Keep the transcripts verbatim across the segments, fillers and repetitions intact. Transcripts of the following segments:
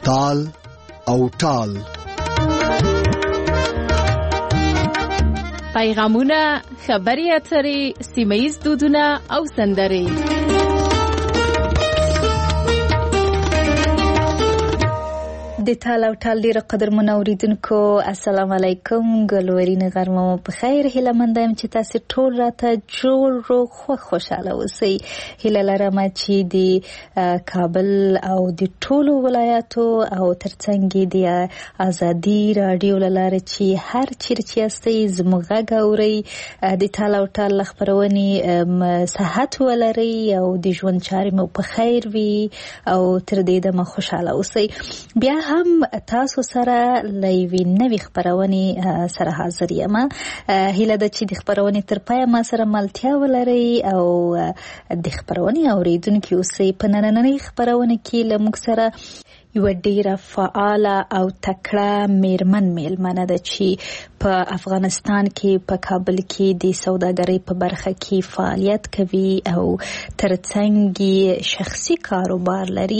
تال او ټال. پیغامونه، خبري اترې، سیمه‌ییز دودونه او سندرې. د تال او ټال ډیره قدرمن اوریدونکو، السلام علیکم. ګلورین غرمه په خیر. هیله مند یم چې تاسو ټول راته جوړ روغ خو خوشاله اوسئ. هیله لرم چې د کابل او د ټولو ولایاتو او ترڅنګ د ازادي رادیو لاره چې هر چیرې یاستئ زموږ غږ اورئ، د تال او ټال خبرونه صحت ولرئ او د ژوند چارې مو په خیر وي او تر دې دمه خوشاله اوسئ. بیا هم تاسو سره لوي نوې خبرونه سره حاضر یم. هیله ده چې د خبرونه تر پای ما سره ملتیا ولري او د خبرونه اوریدونکو اوسئ. په نننۍ خبرونه کې لمږ سره یو ډیره فعاله او تکړه میرمن میلمنه ده چې په افغانستان کې په کابل کې د سوداګرۍ په برخه کې فعالیت کوي او ترڅنګ شخصي کاروبار لري.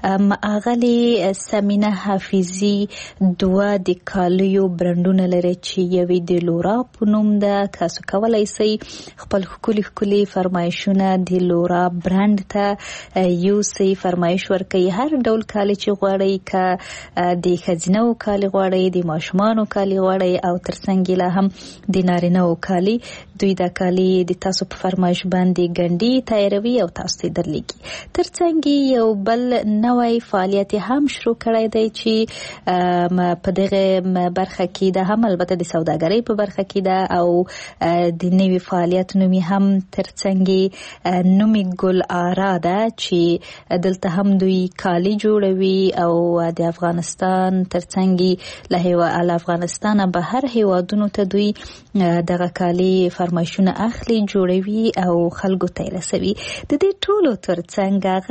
اغلی سمینه حافظی دوه د کالیو برندونه لري چې یوې د لورا په نوم ده. تاسو کولای شئ خپل خولي خولي فرمایشونه د لورا برند ته یوسئ، فرمایش ورکړئ. هر ډول کالی چې غواړئ، که د ښځینه کالی غواړئ، د ماشومانو کالی غواړئ او ترڅنګ لا هم د نارینه کالی، دوی دا کالی د تاسو په فرمایش باندې ګنډي تیاروي او تاسو ته درلیږي. ترڅنګ یو بل نوی فعالیت هم شروع کړی دی چې په دغه برخه کې ده، هم البته د سوداګرۍ په برخه کې ده او د نوی فعالیت نومي هم ترڅنګ نومي ګل آرا ده چې دلته هم دوی کالی جوړوي او د افغانستان ترڅنګ له هیواد افغانستان به هر هیوادونو ته دوی دغه کالی فرمایشونه اخلي، جوړوي او خلکو ته رسوي. د دې ټولو ترڅنګ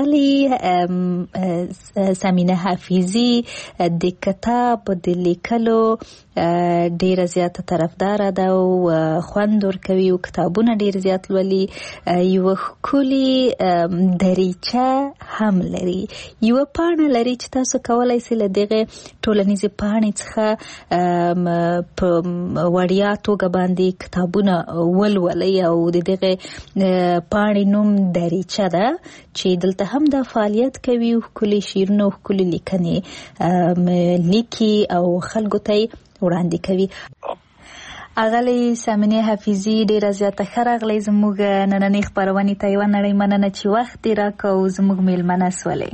غلي سمینه حافظی د کتاب د لیکلو ډیره زیاته طرفدار ده او خوند ورکوي او کتابونه ډیر زیات لولي. یو خولي دریچه هم لري، یو پاڼه لري چې تاسو کولای شئ له دغه ټولنیزې پاڼې څخه په وړیا توګه باندې کتابونه ولولئ او د دغه پاڼې نوم دریچه ده چې دلته هم د فعالیت کوي او خولي شیرونه او خولي لیکنې لیکي او خلکو ته وړاندې کوي. اغلی سمینه حافظی ډیره زیاته ښه راغلی زموږ نننۍ خپرونې ته. یوه نړۍ مننه چې وخت دې راکړ او زموږ میلمنه سولې.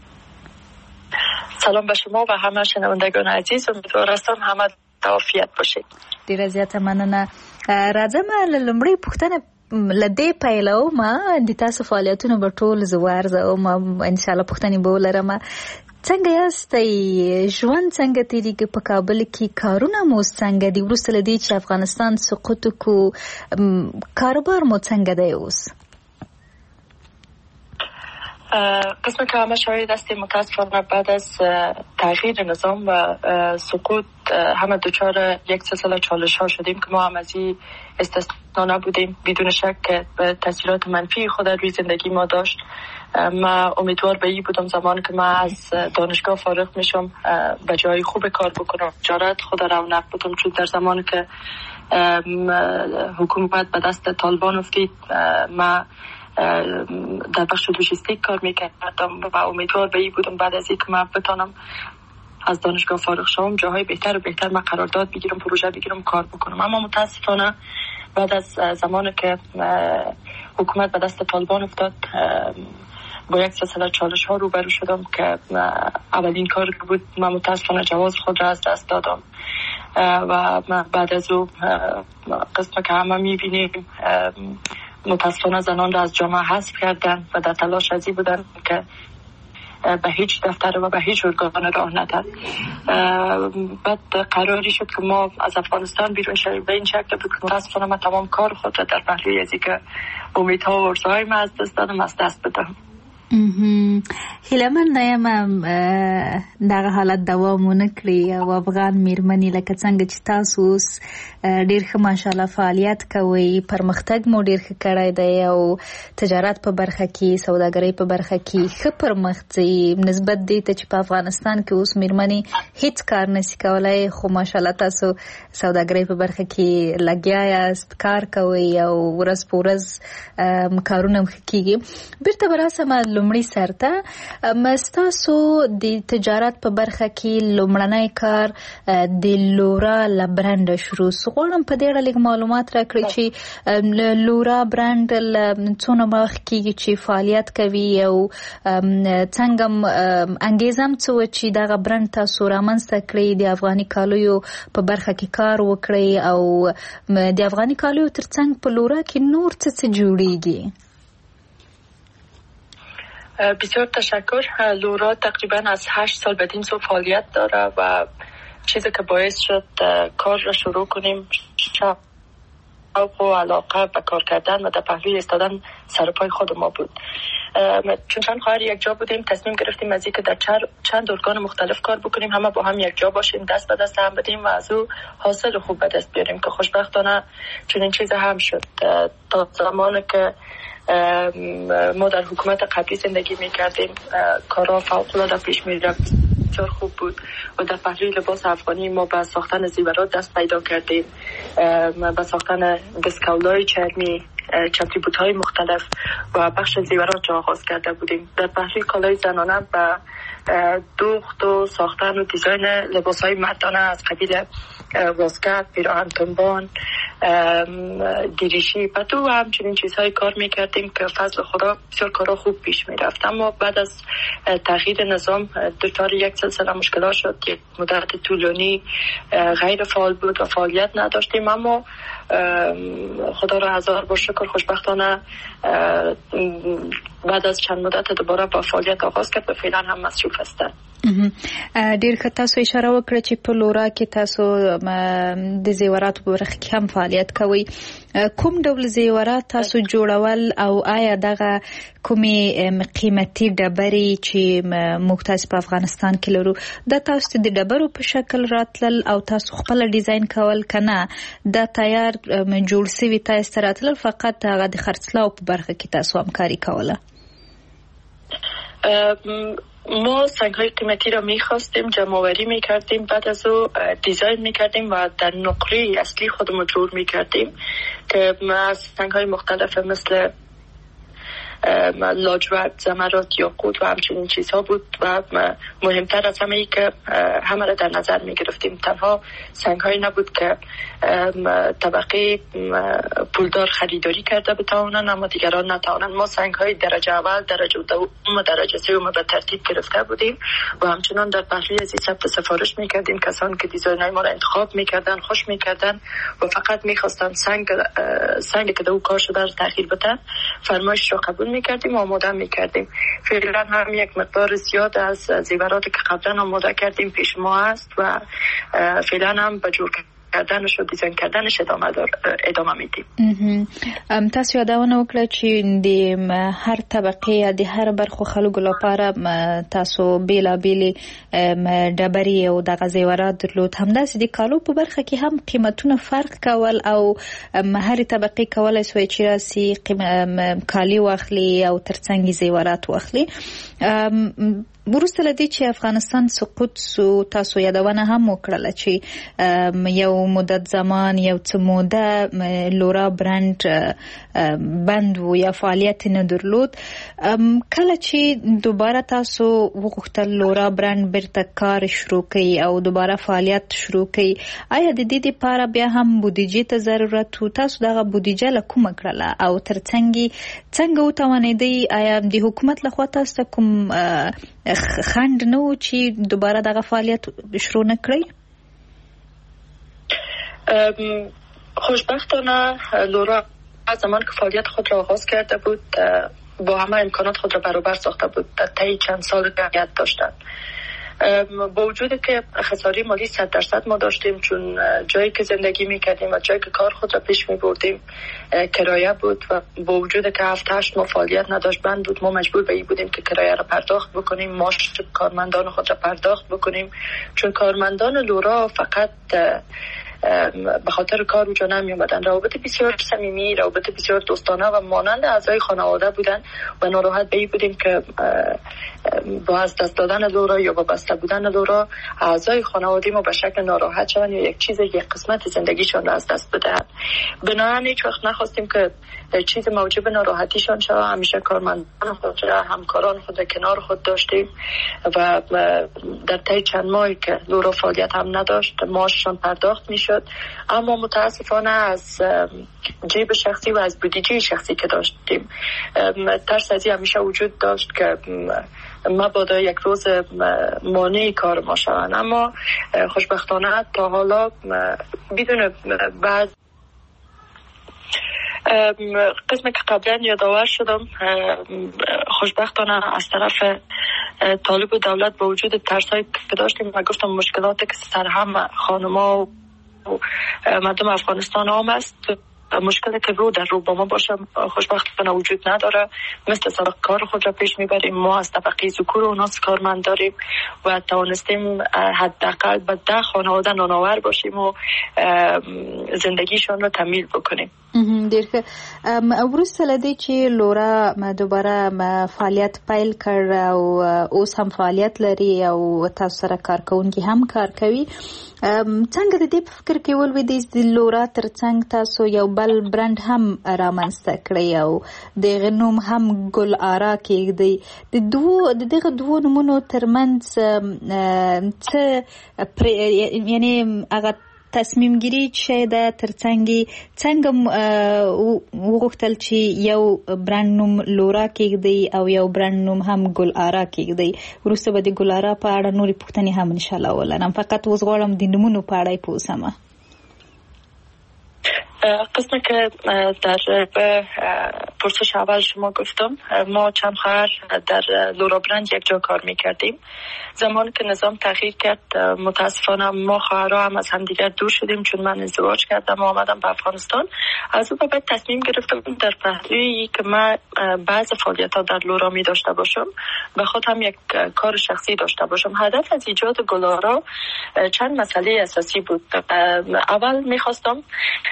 سلام به شما و همه شنوندگان عزیز، امیدوار هستم همه عافیت باشید. ډیره زیاته مننه. راځم لومړی پوښتنه لدې پیلوم، د تاسو فعالیتونه به ټول زه وارزوم، ان شاء الله پوښتنې به ولرم. څنګه یاستئ؟ ژوند څنګه تیریږي په کابل کې؟ کارونه مو څنګه دي؟ وروسته له دې چې افغانستان سقوط وکړو کاروبار مو څنګه دی اوس؟ قسم که همه شاهد هستیم متاسفانه بعد از تغییر نظام و سقوط همه دچار یک سلسله چالش ها شدیم که ما هم از این استثنا نبودیم. بدون شک تاثیرات منفی خود روی زندگی ما داشت. ما امیدوار به این بودم زمان که ما از دانشگاه فارغ میشم به جای خوب کار بکنم، تجارت خود رونق بدم، چون در زمانی که حکومت به دست طالبان افتید ما در بخش لوجستیک کار میکردم و امیدوار به این بودم بعد از این که من بتانم از دانشگاه فارغ شوم جاهای بهتر و بهتر من قرارداد بگیرم، پروژه بگیرم، کار بکنم. اما متاسفانه بعد از زمانی که حکومت به دست طالبان افتاد با یک سلسله چالش ها روبرو شدم که اولین کار که بود من متاسفانه جواز خود را از دست دادم و بعد از او قسم که همه میبینیم متاسفانه زنان را از جامعه حذف کردن و در تلاش ازی بودن که به هیچ دفتر و به هیچ ارگان راه ندن. بعد قراری شد که ما از افغانستان بیرون شویم. به این شکل بود که متاسفانه من تمام کار خود را در پهلوی ازی که امیدها و ارزوهای من از دست دادم از دست بدم. هیله من نیم دغه حالت دوام ونه کړي او افغان میرمنې لکه څنګه چې تاسو اوس ډېر ښه ماشاءالله فعالیت کوئ، پرمختګ مو ډېر ښه کړی دی او تجارت په برخه کې، سوداګرۍ په برخه کې ښه پرمخ ځئ نسبت دې ته چې په افغانستان کې اوس میرمنې هیڅ کار نشي کولی، خو ماشاءالله تاسو سوداګرۍ په برخه کې لګیا یاست، کار کوئ او ورځ په ورځ کارونه هم ښه کېږي. بیرته به راسم لومړي سر ته، ستاسو د تجارت په برخه کې لومړنی کار د لورا له برانډ شروع سو. غواړم په دې اړه لږ معلومات راکړئ چې لورا برانډ له څونه وخت کېږي چې فعالیت کوي او څنګه انګیزه هم څه وه چې دغه برانډ تاسو رامنځته کړئ، د افغاني کالیو په برخه کې کار وکړئ او د افغاني کالیو ترڅنګ په لورا کې نور څه څه جوړیږي؟ بسیار تشکر. لورا تقریبا از هشت سال بدین سو فعالیت داره و چیزی که باعث شد کار را شروع کنیم شوق و علاقه به کار کردن و در پهلوی ایستادن سر پای خود ما بود. چون چند خواهر یک جا بودیم، تصمیم گرفتیم از اینکه در چند ارگان مختلف کار بکنیم، همه با هم یک جا باشیم، دست به دست هم بدیم و از او حاصل خوب به دست بیاریم که خوشبختانه چون این چیز هم شد. تا زمانی که ما در حکومت قبلی زندگی میکردیم کارا فوق‌العاده پیش میرفت، بسیار خوب بود و در پهلوی لباس افغانی ما به ساختن زیورات دست پیدا کردیم، به ساختن بسکولای چرمی، چتری بوت‌های مختلف و بخش زیورات را آغاز کرده بودیم. در پهلوی کالای زنانه و دوخت و ساختن و دیزاین لباس‌های مردانه از قبیل واسکت، پیراهن تنبان، دیریشی و تو همچنین چیزهای کار میکردیم که فضل خدا بسیار کارا خوب پیش میرفت. اما بعد از تغییر نظام دچار یک سلسله مشکلات شد، یک مدت طولانی غیر فعال بود و فعالیت نداشتیم، اما خدا را هزار بار شکر خوشبختانه بعد از چند مدت دوباره با فعالیت آغاز کرد و فعلا هم مصروف هستند. ډیر ښه، تاسو اشاره وکړه چې په لورا کې تاسو د زیوراتو په برخه کې هم فعالیت کوئ. کوم ډول زیورات تاسو جوړول او آیا دغه کومې قیمتي ډبرې چې موږ تاسو په افغانستان کې لرو دا تاسو د ډبرو په شکل راتلل او تاسو خپل ډیزاین کول کنه دا تیار جوړ شوی تاسو راتلل فقط هغه د خرڅلاو په برخه کې تاسو همکاري کوله؟ ما سنگ‌های قیمتی را می‌خواستیم، جمع‌آوری می‌کردیم، بعد از او دیزاین می‌کردیم و در نقره اصلی خودمون جور می‌کردیم که از سنگ‌های مختلف مثل لاجورد، زمرد، یاقوت و همچنین چیزها بود و مهمتر از همه ای که همه را در نظر می گرفتیم. تنها سنگ‌هایی نبود که طبقه پولدار خریداری کرده بتوانند اما دیگران نتوانند. ما سنگ‌های درجه اول، درجه دوم و درجه سوم به ترتیب گرفته بودیم و همچنان در پهلوی ازی ثبت سفارش می‌کردیم. کسانی که دیزاین‌های ما را انتخاب می‌کردند خوش می‌کردند و فقط می‌خواستند سنگ سنگی که در او کار شده را تغییر بدن، فرمایش را قبول میکردیم و آماده میکردیم. فعلا هم یک مقدار زیاد از زیوراتی که قبلا آماده کردیم پیش ما است و فعلا هم به جور کردنش و دیزاین کردنش ادامه دار ادامه میدیم. تاسو یادونه وکړه چې د هر طبقه د هر برخو خلکو لپاره تاسو بیلابیل ډبرې او د زیورات درلود، همداسې د کالو په برخه کې هم قیمتونه فرق کول او هر طبقه کولای شوی چې راسي کالی واخلي او ترڅنګ زیورات واخلي. وروسته لدی چې افغانستان سقوط سو تاسو یادونه هم وکړه چې یو مدت زمان یو څه موده لورا برند بند و یا فعالیت نه درلود. کله چې دوباره تاسو وغوښتل لورا برند بیرته کار شروع کړئ او دوباره فعالیت شروع کړئ، آیا د دې لپاره بیا هم بودیجې ته ضرورت و؟ تاسو دغه بودیجه له کومه کړله او ترڅنګ څنګه وتوانیدئ؟ آیا د حکومت لخوا تاسو کوم خند نه و چې دوباره دغه فعالیت شروع نکړئ؟ خوشبختانه لورا از زمان که فعالیت خود را آغاز کرده بود با همه امکانات خود را برابر ساخته بود. در طی چند سال فعالیت داشتند. با وجود که خساره مالی صد درصد ما داشتیم، چون جایی که زندگی میکردیم و جایی که کار خود را پیش میبردیم کرایه بود و با وجود که هفت هشت ماه فعالیت نداشت بند بود، ما مجبور به این بودیم که کرایه را پرداخت بکنیم، معاش کارمندان خود را پرداخت بکنیم، چون کارمندان لورا فقط به خاطر کار اونجا نمی اومدن. روابط بسیار صمیمی، روابط بسیار دوستانه و مانند اعضای خانواده بودن و ناراحت به این بودیم که با از دست دادن لورا یا با بسته بودن لورا اعضای خانواده ما به شکل ناراحت شوند یا یک چیز یک قسمت زندگیشان را از دست بدهند. بنابراین هیچ وقت نخواستیم که چیز موجب ناراحتیشان شود. همیشه کارمندان خود را، همکاران خود را کنار خود داشتیم و در طی چند ماهی که لورا فعالیت هم نداشت معاششان پرداخت میشد. اما متاسفانه از جیب شخصی و از بودجه شخصی که داشتیم ترس از این همیشه وجود داشت که مبادا یک روز مانع کار ما شوند. اما خوشبختانه تا حالا بدون بعض قسمی که قبلا یادآور شدم، خوشبختانه از طرف طالب و دولت با وجود ترسایی که داشتیم و گفتم مشکلاتی که سر هم خانما و مردم افغانستان هم است، مشکلی که رو در رو با ما باشه خوشبختانه وجود نداره. مثل سابق کار خود را پیش میبریم. ما از طبقه ذکور و ناس کارمند داریم و توانستیم حداقل به ده خانواده نانآور باشیم و زندگیشان را تکمیل بکنیم. ډیر ښه. وروسته له دې چې لورا دوباره فعالیت پیل کړ او اوس هم فعالیت لري او تاسو سره کارکونکي هم کار کوي، څنګه د دې په فکر کې ولوېدئ د لورا ترڅنګ تاسو یو بل برند هم رامنځته کړئ او د هغې نوم هم ګل آرا کېږدئ؟ د دوو د دغه دوو نومونو ترمنځ څه یعنې هغه تصمیم گیری چې د ترڅنګ څنګه وغوښتل چې یو برند نوم لورا کېږدئ او یو برند نوم هم ګل آرا کېږدئ؟ وروسته به د ګل آرا په اړه نورې پوښتنې هم انشاءالله ولرم، فقط اوس غواړم د نومونو په اړه یې پوه شم. قسمی که در پرسش اول شما گفتم، ما چند خواهر در لورا برند یک جا کار میکردیم. زمان که نظام تغییر کرد متاسفانه ما خواهرها هم از همدیگر دور شدیم، چون من ازدواج کردم و آمدم به افغانستان. از اون بعد تصمیم گرفتم در پهلوی که من بعض فعالیت ها در لورا می داشته باشم به خود هم یک کار شخصی داشته باشم. هدف از ایجاد گل آرا چند مسئله اساسی بود. اول میخواستم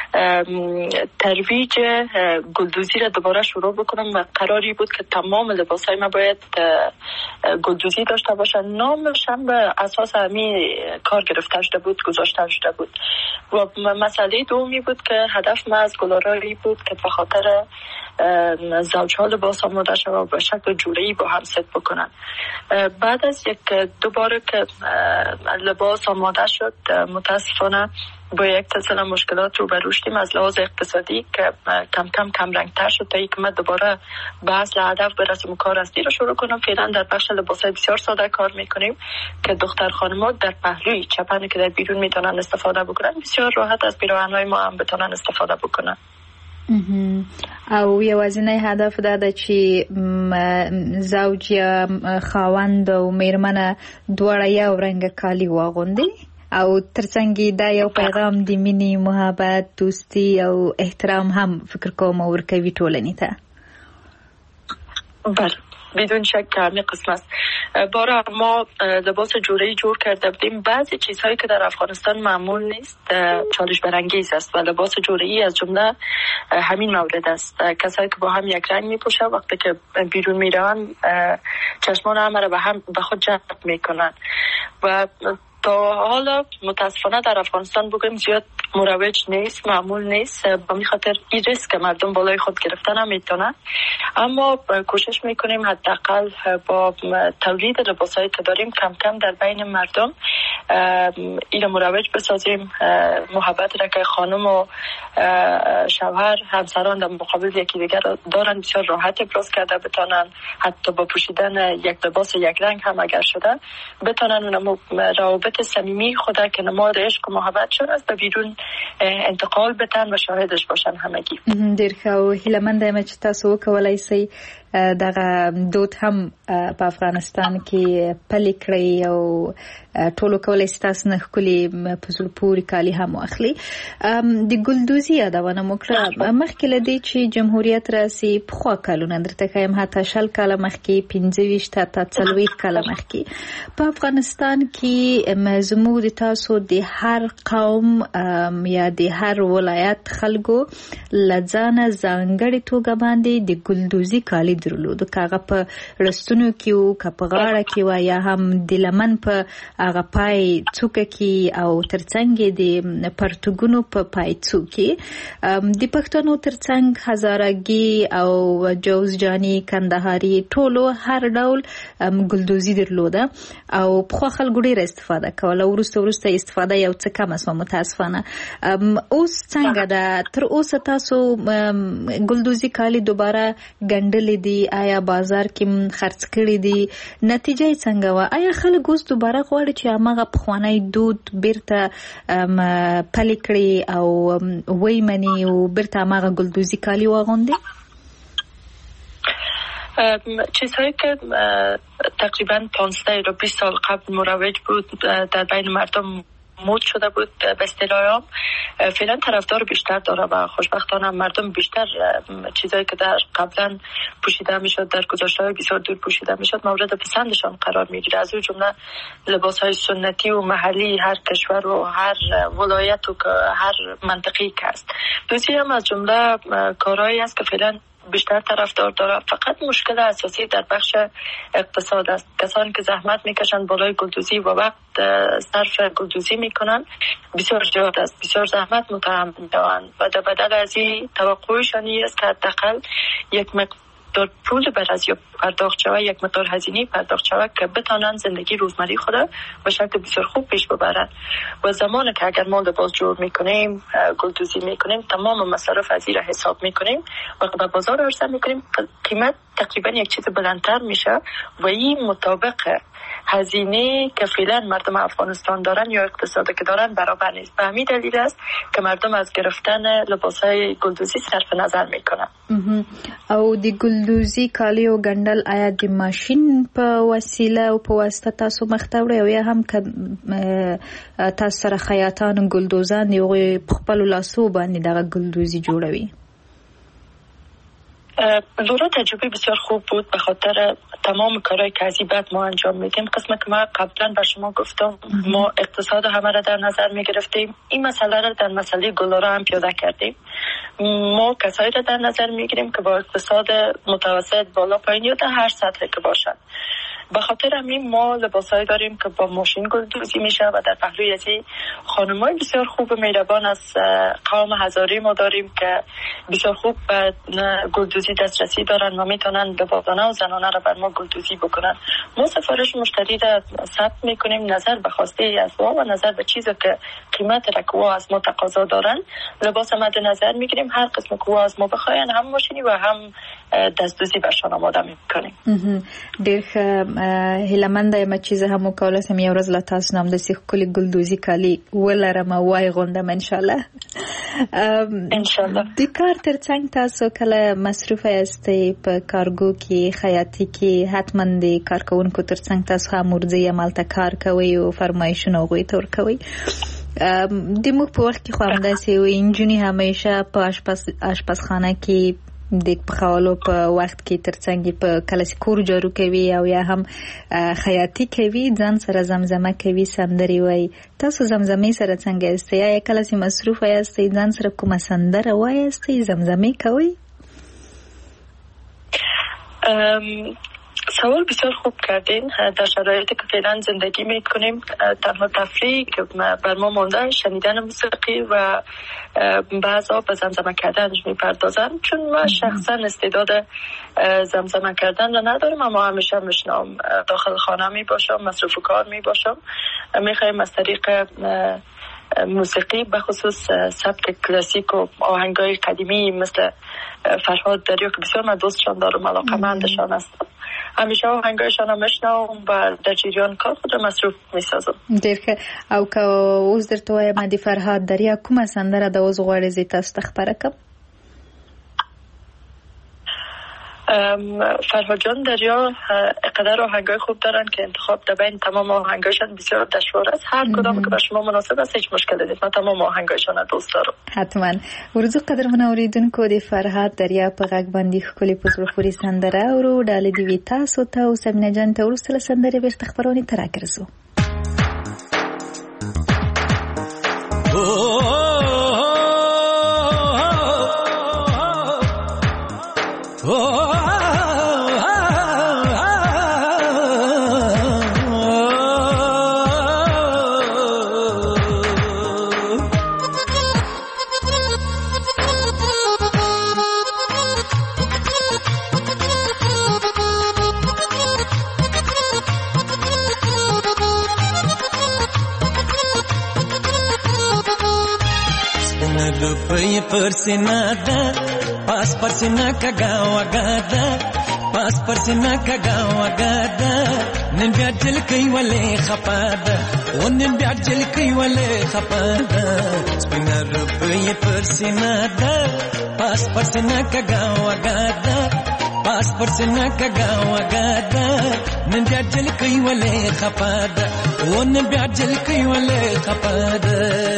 ترویج گلدوزی را دوباره شروع بکنم و قراری بود که تمام لباسای ما باید گلدوزی داشته باشن. نامش هم به اساس همین کار گرفته شده بود، گذاشته شده بود. و مسئله دومی بود که هدف ما از گل آرایی بود که به خاطر زوجها لباس آماده شد و به شکل جوره‌ای با هم ست بکنن. بعد از یک دوباره که لباس آماده شد متاسفانه با یک سلسله مشکلات رو بر روشتیم از لحاظ اقتصادی که کم کم کم رنگ تر شد تا اینکه من دوباره به اصل هدف برسیم کار اصلی رو شروع کنم. فعلا در بخش لباسای بسیار ساده کار میکنیم که دختر خانم‌ها در پهلوی چپنی که در بیرون میتونن استفاده بکنن بسیار راحت از پیراهن‌های ما هم بتونن استفاده بکنن. او یوازینی هدف دا ده چې زوج یا خاوند او میرمنه دواړه یو رنګه کالي واغوندي او ترڅنګ دا یو پیغام د مینې، محبت، دوستی او احترام هم فکر کوم ورکوي ټولنې ته. بله بدون شک همین قسم است. باره ما لباس جوره‌ای جور کرده بودیم. بعضی چیزهایی که در افغانستان معمول نیست چالش برانگیز است و لباس جوره‌ای از جمله همین مورد است. کسایی که با هم یک رنگ میپوشن وقتی که بیرون میرن چشمان همه را به هم به خود جلب میکنن و تا حالا متاسفانه در افغانستان بگویم زیاد مروج نیست، معمول نیست. با می خاطر این ریسک مردم بالای خود گرفتن هم میتونن. اما کوشش میکنیم حداقل با تولید لباسایی که داریم کم کم در بین مردم این مروج بسازیم. محبت را که خانم و شوهر همسران در مقابل یکی دیگر دارن بسیار راحت ابراز کرده بتونن حتی با پوشیدن یک لباس یک رنگ هم اگر شده بتونن روابط صمیمی خدا که نماد عشق و محبت شده است به بیرون انتقال بدن و شاهدش باشن همگی. ډیر ښه او هیله مند یم چې تاسو وکولای شئ دغه دود هم په افغانستان کې پلي کړی او ټولو کولای ستاسو نه خولي په زړه پورې کالي هم واخلي. د ګلدوزي یادونه مو کړه مخکې له دې چې جمهوریت راسي پخوا کلونه درته ښایم حتی شل کاله مخکې پنځه ویشت حتی څلوېښت کاله مخکې په افغانستان کې زموږ د تاسو د هر قوم یا د هر ولایت خلکو له ځانه ځانګړې توګه باندې د ګلدوزي کالي درلودو، که هغه په رستونو کې وو که په غاړه کې وو یا هم د لمن په هغه پای څوکه کې او ترڅنګ د پرتګونو په پایڅو کې د پښتنو ترڅنګ هزارګي او جوزجاني کندهاري ټولو هر ډول ګلدوزي درلوده او په خلکو ډېر استفاده کوله. ورسته ورسته استفاده یو څه کم اسو متاسفانه. اوس څنګه ده؟ تر اوسه تاسو ګلدوزي کالي دوباره ګنډلې دي؟ آیا بازار کې خرڅ کړي دي؟ نتیجه څنګه و؟ آیا خلک اوس دوباره غواړي چې هغه پخوانی دود بیرته پلي کړي او وای مني او بیرته هغه ګلدوزي کالي واغوندي؟ چیزهایی که تقریبا پانزده یا بیست سال قبل مروج بود در بین مردم مود شده بود به اصطلاح عام، فعلا طرفدار بیشتر داره و خوشبختانه مردم بیشتر چیزایی که در قبلا پوشیده میشد در گذشته بسیار دور پوشیده میشد مورد پسندشان قرار میگیره. از اون جمله لباس های سنتی و محلی هر کشور و هر ولایت و هر منطقه‌ای که است. دوسری هم از جمله کارهایی است که فعلا بیشتر طرفدار داره. فقط مشکل اساسی در بخش اقتصاد است. کسانی که زحمت میکشن بالای گلدوزی و وقت صرف گلدوزی میکنن بسیار زیاد است، بسیار زحمت متحمل میشوند و در بدل از این توقعشان است که حداقل یک مقدار پول بر از پرداخت شود، یک مقدار هزینه پرداخت شود که بتانند زندگی روزمره خود به شکل بسیار خوب پیش ببرند. و زمانی که اگر ما لباس جور میکنیم، گلدوزی میکنیم، تمام مصارف از این را حساب میکنیم و به بازار عرضه میکنیم، قیمت تقریبا یک چیز بلندتر میشه و این مطابق هزینه که فعلا مردم افغانستان دارن یا اقتصادی که دارن برابر نیست. به همین دلیل است که مردم از گرفتن لباسای گلدوزی صرف نظر میکنن. او د ګلدوزي کالي او ګنډل آیا د ماشين په وسیله او په واسطه تاسو مخته وړي او یا هم که تاسو سره خیاطان ګلدوزان دی او په خپل لاسو باندې دغه ګلدوزي جوړوي؟ لورا تجربه بسیار خوب بود به خاطر تمام کارهای که از این بعد ما انجام میدیم. قسم که ما قبلا به شما گفتم ما اقتصاد همه را در نظر میگرفتیم، این مسئله را در مسئله گلارا هم پیاده کردیم. ما کسایی را در نظر میگیریم که با اقتصاد متوسط بالا پایین یا در هر سطح که باشند. به خاطر همین ما لباسایی داریم که با ماشین گلدوزی میشه و در پهلوی از این خانمای بسیار خوب مهربان از قوم هزاری ما داریم که بسیار خوب به گلدوزی دسترسی دارن و میتونن لباسانه و زنانه را بر ما گلدوزی بکنن. ما سفارش مشتری را ثبت میکنیم، نظر به خواسته از ما و نظر به چیزی که قیمت را که از ما تقاضا دارن لباس مد نظر میگیریم. هر قسم که از ما بخواین هم ماشینی و هم دستدوزی برشان آماده میکنیم. ډېر هیلمنده یم چې زه هم وکولی سم یو ورځ له تاسو نه همداسې ښکلي ګلدوزي کالي ولرم او وایغوندم انشاءالله. انشاءالله. د کار ترڅنګ تاسو کله مصروفه یاستئ په کارګو کې خیاطي کې حتما د کارکوونکو ترڅنګ تاسو هم ورځئ همالته کار کوئ او فرمایشونه هغوی ته ورکوئ؟ د موږ په وخت کې خو همداسې وي نجونې همیشه په اشپزخانه کې د پخولو په وخت کې ترڅنګ په کله چې کور جارو کوي او یا هم خیاطي کوي ځان سره زمزمه کوي، سندرې وایي. تاسو زمزمې سره څنګه یاستئ؟ یا کله چې مصروفه یاستئ ځان سره کومه سندره وایاستئ، زمزمې کوئ؟ سوال بسیار خوب کردین. در شرایطی که فعلا زندگی میکنیم تنها تفریحی که بر ما مانده شنیدن موسیقی و بعضا به زمزمه کردن میپردازن. چون من شخصا استعداد زمزمه کردن را ندارم، اما همیشه میشنم داخل خانه میباشم، مصروف کار میباشم، میخوایم از طریق موسیقی به خصوص سبک کلاسیک و آهنگای قدیمی مثل فرهاد دریا که بسیار من دوستشان دارم، علاقه‌مندشان هستم، همیشه آهنگایشان هم میشنوم و در جریان کار خود را مصروف میسازم. ډېر ښه. او که اوس درته وایم د فرهاد دریا کومه سندره د اوس غواړې زه تاسو ته خپره کړم؟ فرهاد جان دریا اقدر آهنگای خوب دارن که انتخاب در بین تمام آهنگایشان بسیار دشوار است. هر کدام که به شما مناسب است هیچ مشکلی نیست. من تمام آهنگایشان دوست دارم. حتما. ورزو قدر من اوریدونکو د فرهاد دریا په غږ باندې خولي پزړه پوری سندره او ډالې دی ویتا سو ته او سمینه جان ته ورسله سندره به خبرونه تراکرزو. परसिना दा पास परसिना का गाँव गादा पास परसिना का गाँव गादा निन ब्याज जल कई वाले खपादा वो निन ब्याज जल कई वाले खपादा स्पिना रुपये परसिना दा पास परसिना का गाँव गादा पास परसिना का गाँव गादा निन ब्याज जल कई वाले खपादा वो निन ब्याज जल कई वाले खपादा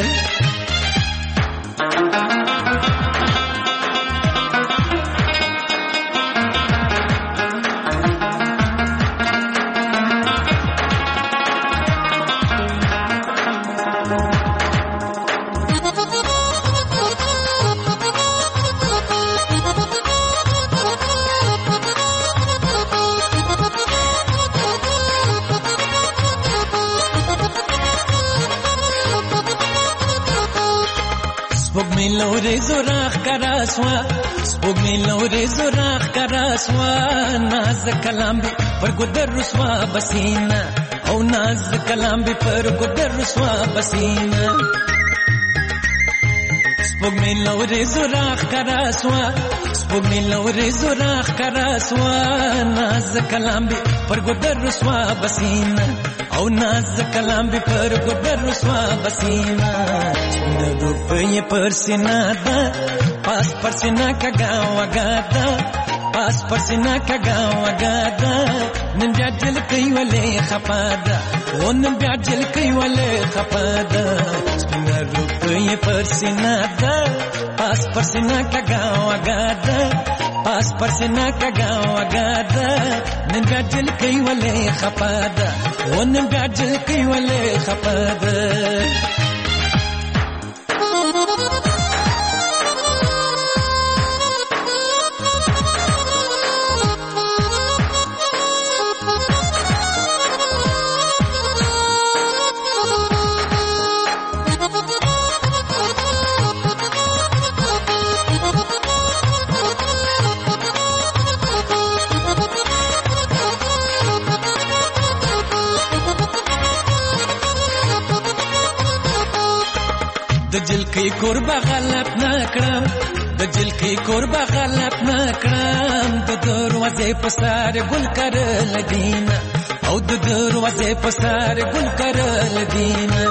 Spogmi lore zorakh karaswa Spogmi lore zorakh karaswa Naz kalam bhi par gudar ruswa basina Au naz kalam bhi par gudar ruswa basina Spogmi lore zorakh karaswa Spogmi lore zorakh karaswa Naz kalam bhi par gudar ruswa basina Au naz kalam bhi par gudar ruswa basina रुपये परसिना दा पास परसिना का गाँव गादा पास परसिना का गाँव गादा निन ब्याज जल कई वाले खपादा वो निन ब्याज जल कई वाले खपादा रुपये परसिना दा पास परसिना का गाँव गादा पास परसिना का गाँव गादा निन ब्याज जल कई वाले खपादा वो निन ब्याज जल कई वाले खपादा دجل کی قربا غلط نکرم دجل کی قربا غلط نکرم د دروازه پسار گل کرل دینا او د دروازه پسار گل کرل دینا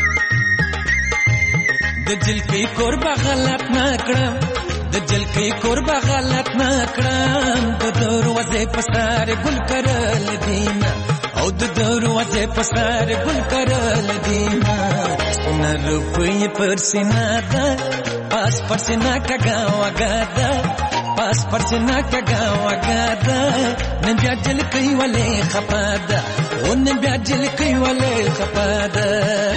دجل کی قربا غلط نکرم دجل کی قربا غلط نکرم د دروازه پسار گل کرل دینا او د دروازه پسار گل کرل دینا ना रुपये परसिना दा पास परसिना का गाँव गादा पास परसिना का गाँव गादा न ब्याज जल कई वाले खपादा वो न ब्याज जल कई वाले खपादा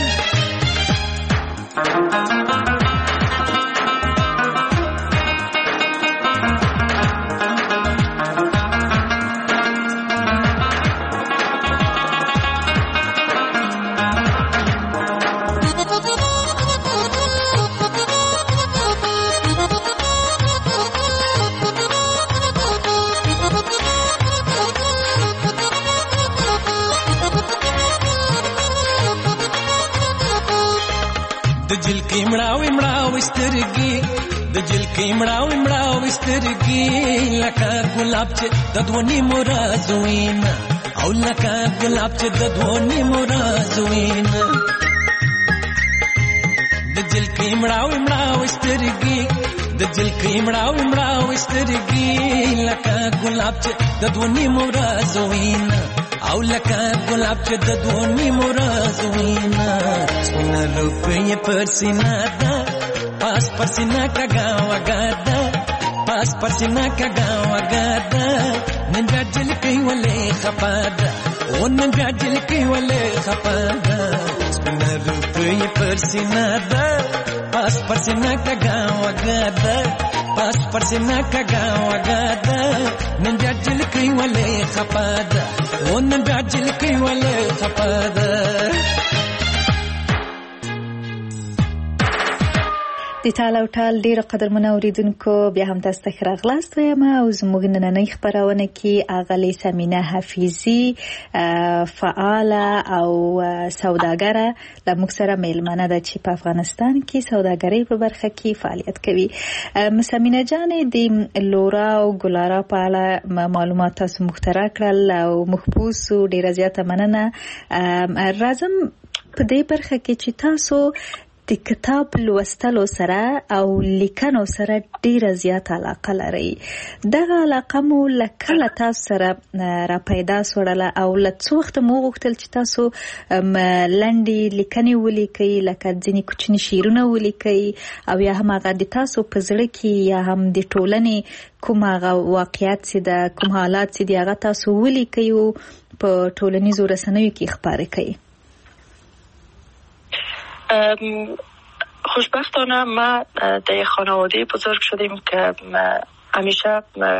دجل کی مړاوي مړاوي سترګي دجل کی مړاوي مړاوي سترګي لکه ګلاب چې د دونی مرازوینا او لکه ګلاب چې د دونی مرازوینا دجل کی مړاوي مړاوي سترګي د جلکې مړاوي مړاوي سترګې لکه ګلاب چې د دوه نیمو ورځو وینه او لکه ګلاب چې د دوه نیمو ورځو وینه سپینه روپۍ پر سینه ده پاس پر سینه کږه وږه ده پاس پر سینه کږه وږه ده نن بیا جلکې ولې خفه ده او نن بیا جلکې ولې خفه ده سپینه روپۍ پر سینه ده پاس پر سینه کږه وږه ده پاس پر سینه کږه وږه ده نن بیا جلکې ولې خفه ده او نن بیا جلکې ولې خفه ده. د ټال او ټال ډیر قدرمن اوریدونکو بیا هم تاسو ته راغلاست وایم او زموږ نننۍ خبرونه کې اغلی سمینه حفیظی فعاله او سوداګره د موږ سره میلمنه ده چې په افغانستان کې سوداګرۍ په برخه کې فعالیت کوي. مسمینه جان د لورا او ګلارا په اړه معلومات تاسو مخترع کړل او محفوظ ډیر زیاته مننه. راځم په دې برخه کې چې تاسو د کتاب لوستلو سره او لیکنو سره ډیره زیاته علاقه لري. دغه علاقه مو لکه تاسو سره را پیدا سوړله او لڅ وخت مو غوښتل چې تاسو لنډې لیکنې ولیکئ لکه ځینې کوچني شعرونه ولیکئ او یا هم هغه د تاسو په زړه کې یا هم د ټولنې کوم هغه واقعیت چې د کوم حالات چې د هغه تاسو ولیکئ او په ټولنیزو رسنیو کې خپاره کړئ. خوشبختانه ما در خانواده بزرگ شدیم که همیشه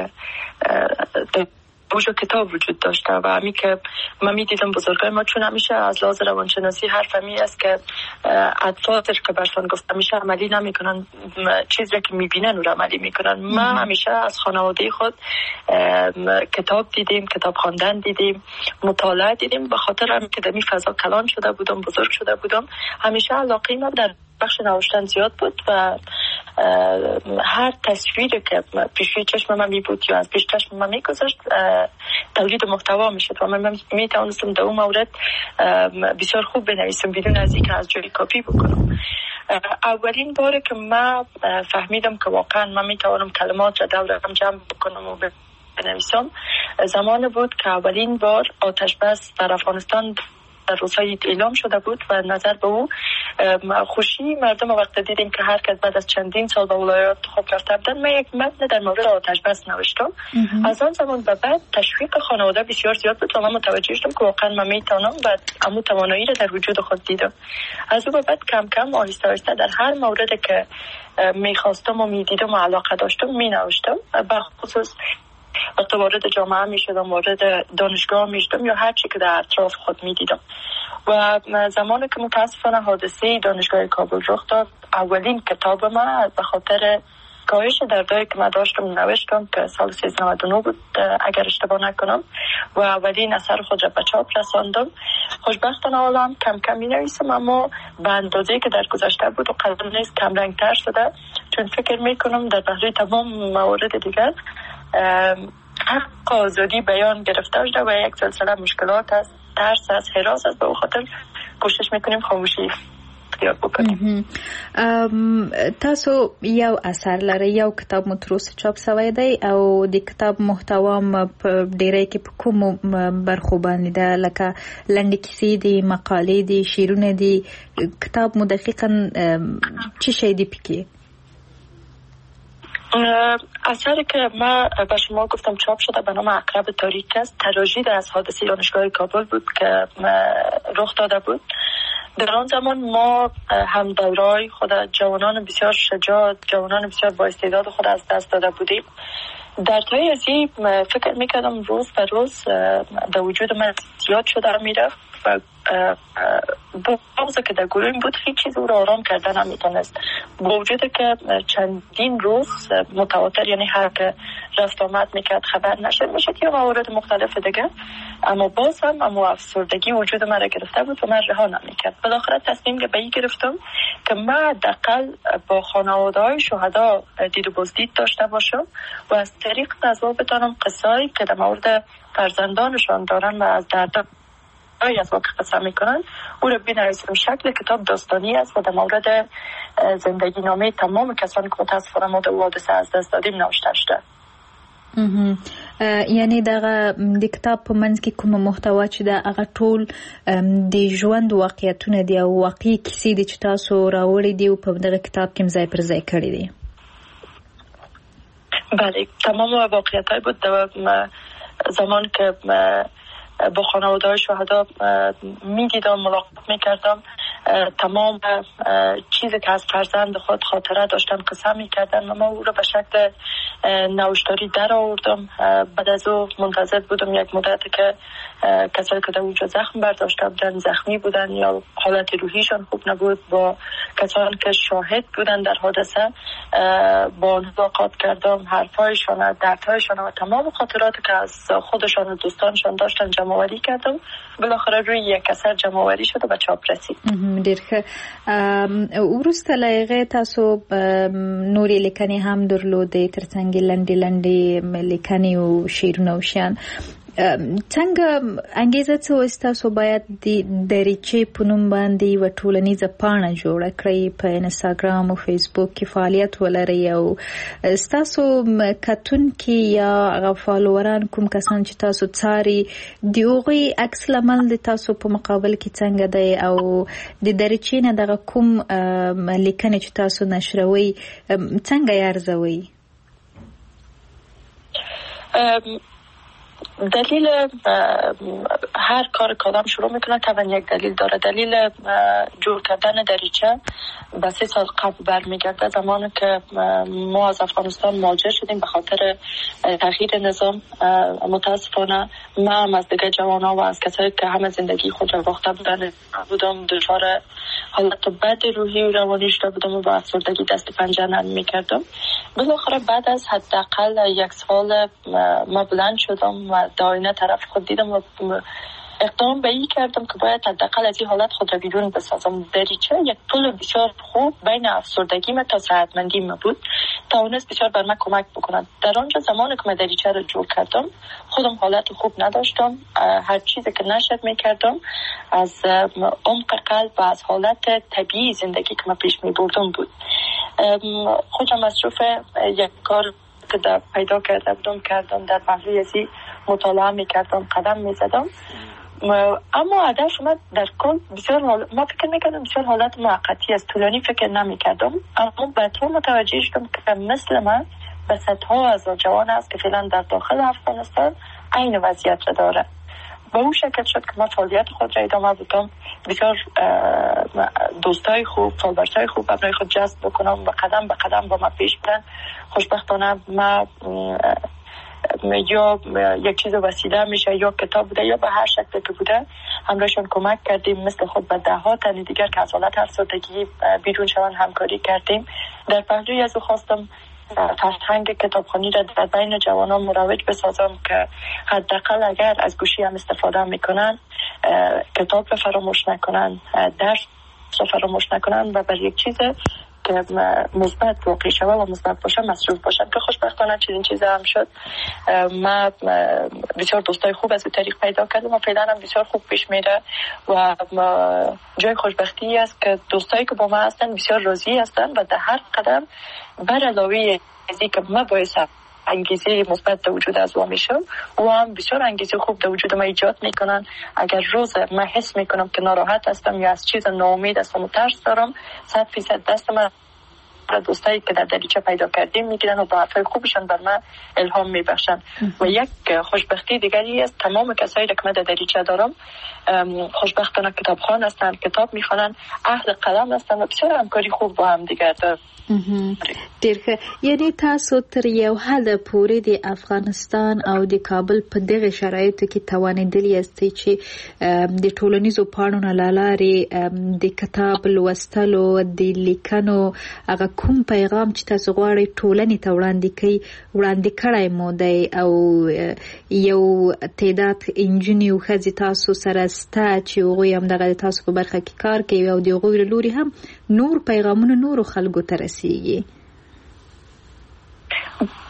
بوجو کتاب وجود داشته و همین که من میدیدم بزرگای ما چون همیشه از لحاظ روانشناسی حرف همی است که اطفال که برسان گفت همیشه عملی نمیکنن چیزی که میبینن رو عملی میکنن. ما همیشه از خانواده خود کتاب دیدیم، کتاب خواندن دیدیم، مطالعه دیدیم. به خاطر همین که در این فضا کلان شده بودم، بزرگ شده بودم، همیشه علاقه من در بخش نوشتن زیاد بود و هر تصویری که پیشوی چشم من می بود یا از پیش چشم من می گذاشت تولید محتوا می شد و من می توانستم در اون مورد بسیار خوب بنویسم بدون از اینکه از جایی کپی بکنم. اولین باره که من فهمیدم که واقعا من می توانم کلمات را دور هم جمع بکنم و بنویسم زمان بود که اولین بار آتش بس در افغانستان در روزهای اعلام شده بود و نظر به او خوشی مردم وقت دیدیم که هر کس بعد از چندین سال به ولایات خود رفته بودن. من یک متن در مورد آتش بس نوشتم. از آن زمان به بعد تشویق خانواده بسیار زیاد بود و من متوجه شدم که واقعا من میتونم و امو توانایی را در وجود خود دیدم. از او به بعد کم کم آهسته آهسته در هر موردی که میخواستم و میدیدم و علاقه داشتم مینوشتم. به خصوص وقتی وارد جامعه می شدم، وارد دانشگاه می شدم یا هر چی که در اطراف خود می دیدم. و زمانی که متاسفانه حادثه دانشگاه کابل رخ داد، اولین کتاب من به خاطر کاهش دردایی که من داشتم نوشتم که سال سیزده نود و نه بود اگر اشتباه نکنم و اولین اثر خود را به چاپ رساندم. خوشبختانه حالا کم کم می نویسم اما به اندازه‌ای که در گذشته بود و قدم نیست کم رنگ تر شده، چون فکر می کنم در بحث تمام موارد دیگر حق آزادی بیان گرفته شده و یک سلسله مشکلات است، ترس است، هراس است. به او خاطر کوشش میکنیم خاموشی اختیار بکنیم. تاسو یو اثر لري، یو کتاب مو تر اوسه چاپ شوی دی او د کتاب محتوا په ډیری کې په کومو برخو باندې ده، لکه لنډې کیسې دي، مقالې دي، شعرونه دي. کتاب مو دقیقاً چی شی دی پکې؟ اثری که ما به شما گفتم چاپ شده به نام عقرب تاریک است. تراژدی از حادثه دانشگاه کابل بود که رخ داده بود. در آن زمان ما هم دورای خود جوانان بسیار شجاع، جوانان بسیار با استعداد خود از دست داده بودیم. در تای ازی فکر میکردم روز به روز در وجود من زیاد شده میرفت و بغضی که در گروه بود هیچ چیز او را آرام کردن نمیتونست. با وجود که چندین روز متواتر، یعنی هر که رفت آمد میکرد خبر نشد میشد یا موارد مختلف دیگه، اما باز هم اما افسردگی وجود من را گرفته بود و من رها نمیکرد. بالاخره تصمیم به این گرفتم که من حداقل با خانواده های شهدا دید و بازدید داشته باشم و از طریق از او بتانم قصه‌ای که در مورد فرزندانشان دارن و از درد از واقع قصه میکنن او را بنویسیم. شکل کتاب داستانی است و در مورد زندگی نامه تمام کسانی که متاسفانه ما در حادثه از دست دادیم نوشته شده. یعنی دغه د کتاب په منځ کې کومه محتوا چې دا هغه ټول د ژوند واقعیتونه دي او واقعي کیسې دي چې تاسو راوړي دي او په دغه کتاب کې ځای پر ځای کړی دي. بله، تمام واقعیت‌های بود در زمان که با خانواده‌های شهدا می‌دیدم، ملاقات می‌کردم، تمام چیزی که از فرزند خود خاطره داشتن قصه می‌کردن و ما او را به شکل نوشتاری در آوردم. بعد از او منتظر بودم یک مدت که کسایی که در اونجا زخم برداشته بودن، زخمی بودن یا حالت روحیشان خوب نبود، با کسانی که شاهد بودن در حادثه با ملاقات کردم، حرفایشان، دردهایشان و تمام خاطراتی که از خودشان و دوستانشان داشتن جمع آوری کردم. بالاخره روی یک اثر جمع آوری شد و به چاپ رسید. ډېر ښه. وروسته له هغې تاسو نورې لیکنې هم درلودې، ترڅنګ لنډې لنډې لیکنې او شعرونه او شیان. څنګه انګیزه څه وه چې تاسو باید د دریچې په نوم باندې یوه ټولنیزه پاڼه جوړه کړئ، په انسټاګرام او فیسبوک کې فعالیت ولرئ او ستاسو کتونکي یا هغه فالووران کوم کسان چې تاسو څاري د هغوی عکس العمل د تاسو په مقابل کې څنګه دی او د دریچې نه دغه کوم لیکنې چې تاسو نشروئ څنګه یې ارزوئ؟ دلیل هر کار که آدم شروع میکنه طبعا یک دلیل داره. دلیل جور کردن دریچه به سه سال قبل برمیگرده، زمانی که ما از افغانستان مهاجر شدیم به خاطر تغییر نظام. متاسفانه من هم از دیگه جوانا و از کسایی که همه زندگی خود را باخته بودن بودم دچار حالت بد روحی و روانی شده بودم و با افسردگی دست پنجه نرم میکردم. بالاخره بعد از حداقل یک سال ما بلند شدم و داینه طرف خود دیدم و اقدام به این کردم که باید حداقل از این حالت خود را بیرون بسازم. دریچه یک پل بسیار خوب بین افسردگی من تا صحتمندی من بود، توانست بسیار بر من کمک بکنند. در آنجا زمانی که من دریچه را جور کردم خودم حالت خوب نداشتم، هر چیزی که نشد میکردم از عمق قلب و از حالت طبیعی زندگی که من پیش میبردم بود. خودم مصروف یک کار که در پیدا کرده بودم کردم، در پهلوی ازی مطالعه میکردم، قدم میزدم، اما هدف من در کل بسیار حال... ما فکر میکردم بسیار حالت موقتی است، طولانی فکر نمیکردم. اما بعدها متوجه شدم که مثل من به صدها هزار جوان است که فعلا در داخل افغانستان عین وضعیت را داره. به اون شکل شد که من فعالیت خود را ادامه بدم، بسیار دوستای خوب، فالوورای خوب برای خود جذب بکنم و قدم به قدم با من پیش برن. خوشبختانه من یا یک چیز وسیله میشه یا کتاب بوده یا به هر شکل که بوده همراهشون کمک کردیم. مثل خود به ده ها تن دیگر که از حالت افسردگی بیرون شوند همکاری کردیم. در پهلوی از او خواستم فرهنگ کتابخوانی را در بین جوانان مروج بسازم که حداقل اگر از گوشی هم استفاده میکنن کتاب را فراموش نکنن، درس را فراموش نکنن و بر یک چیز که مثبت واقع شود و مثبت باشه مصروف باشن. که خوشبختانه چنین چیزی هم شد. من بسیار دوستای خوب از این طریق پیدا کردم و فعلا هم بسیار خوب پیش میره و جای خوشبختی است که دوستایی که با من هستن بسیار راضی هستن و در هر قدم بر علاوه ازی که من باعث انگیزه مثبت در وجود از وامی شم و هم بسیار انگیزه خوب در وجود ما ایجاد میکنن. اگر روز من حس میکنم که ناراحت هستم یا از چیز ناامید هستم و ترس دارم، صد فیصد دست من دوستایی که در دریچه پیدا کردیم میگیرن و با حرفای خوبشان بر من الهام میبخشن. و یک خوشبختی دیگری است تمام کسایی که من در دریچه دارم خوشبختانه کتابخوان هستن، کتاب میخوانن، اهل قلم هستن و بسیار همکاری خوب با هم دیگر دارن. ډېر ښه. یعنې تاسو تر یو حده پورې د افغانستان او د کابل په دغه شرایطو کې توانېدلي یاستئ چې د ټولنیزو پاڼو نه له لارې د کتاب لوستلو، د لیکنو هغه کوم پیغام چې تاسو غواړئ ټولنې ته وړاندې کړئ وړاندې کړی مو دی او یو تعداد نجونې او ښځې تاسو سره سته چې هغوی هم دغه تاسو په برخه کې کار کوي او د هغوی له لوري هم نور پیغامونه نورو خلکو ته رسیږي؟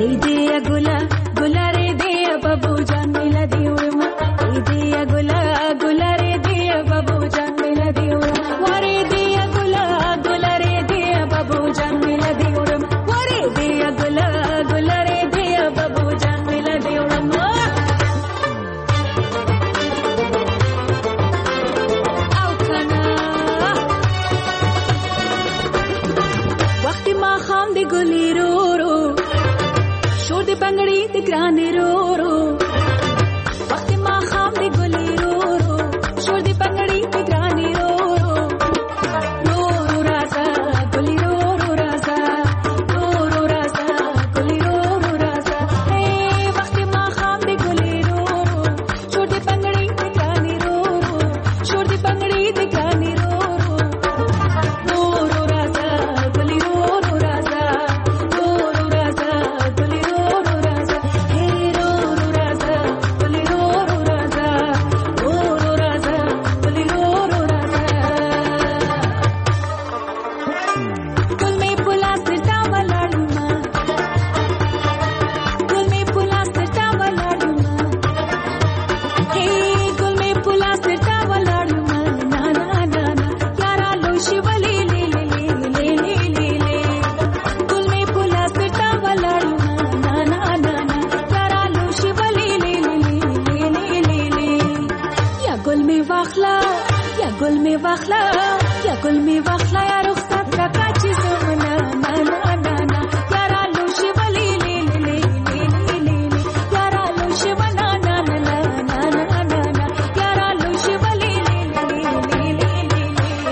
ریدیا گلا گلا ریدیا بابو جان میلا دیورما ریدیا گلا گلا ریدیا بابو جان میلا دیورما وریدیا گلا گلا ریدیا بابو جان میلا دیورما وریدیا گلا گلا ریدیا بابو جان میلا دیورما او کنا وقتی ما خام دی گلی رو رو شور دی بنگڑی دی گرانی رو رو وقتی ما خام دی گلی رو رو شور دی بنگڑی دی گرانی رو رو رو رو رازا گلی رو رو رازا رو رو رازا گلی رو رو رازا اے وقتی ما خام دی گلی رو رو شور دی بنگڑی دی گرانی رو رو شور دی بنگڑی دی گرانی رو رو رو رو رازا گلی رو رو رازا رو رو رازا گلی رو رو رازا اے رو رو رازا گلی رو رو رازا رو رو رازا گلی رو رو رازا گل می پولا سرتا ولاړما گل می پولا سرتا ولاړما هی گل می پولا سرتا ولاړما نا نا نا نا یارا لوشي ولی لی لی لی لی لی لی لی گل می پولا سرتا ولاړما نا نا نا نا یارا لوشي ولی لی لی لی لی لی لی لی یا گل می واخلا یا گل می واخلا یا گل می واخلا یا رخصت را کاچی زمنا نا نا نا نا یارا لوشي ولی لی لی لی لی لی لی یارا لوشي ونا نا نا نا نا نا نا نا یارا لوشي ولی لی لی لی لی لی